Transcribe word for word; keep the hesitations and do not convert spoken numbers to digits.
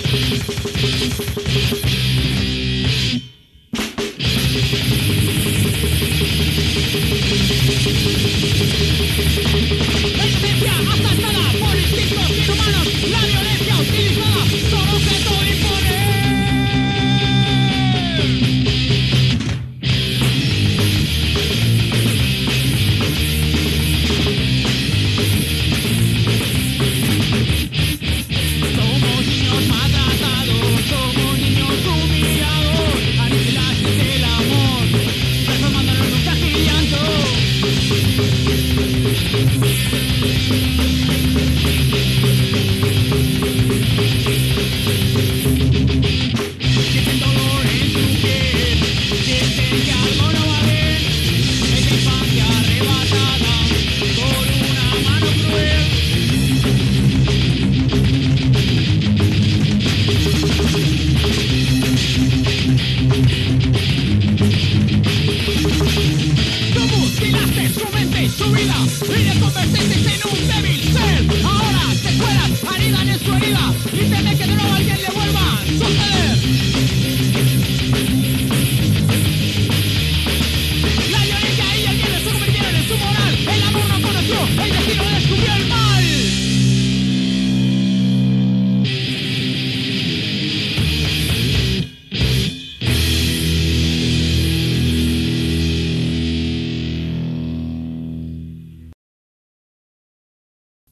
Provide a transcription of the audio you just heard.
Y le convertiste en un débil ser. Ahora secuelas anidan en su herida y teme que de nuevo alguien le vuelva a suceder.